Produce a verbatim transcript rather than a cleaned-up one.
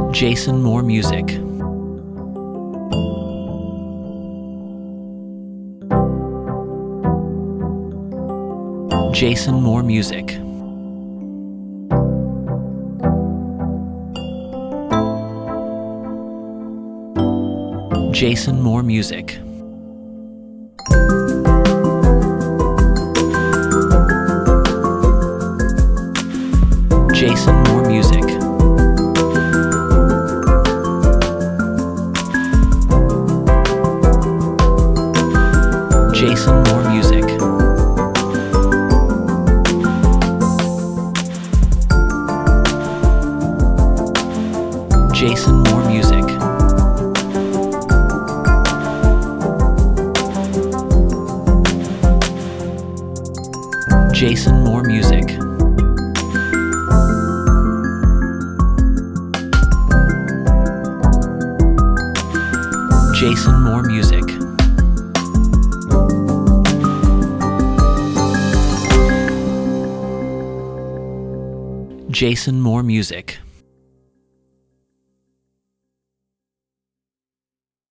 Jason Moore Music. Jason Moore Music. Jason Moore Music. Jason Moore Music. Jason Moore Music. Jason Moore Music. Jason Moore Music. Jason Moore Music. Jason Moore Music.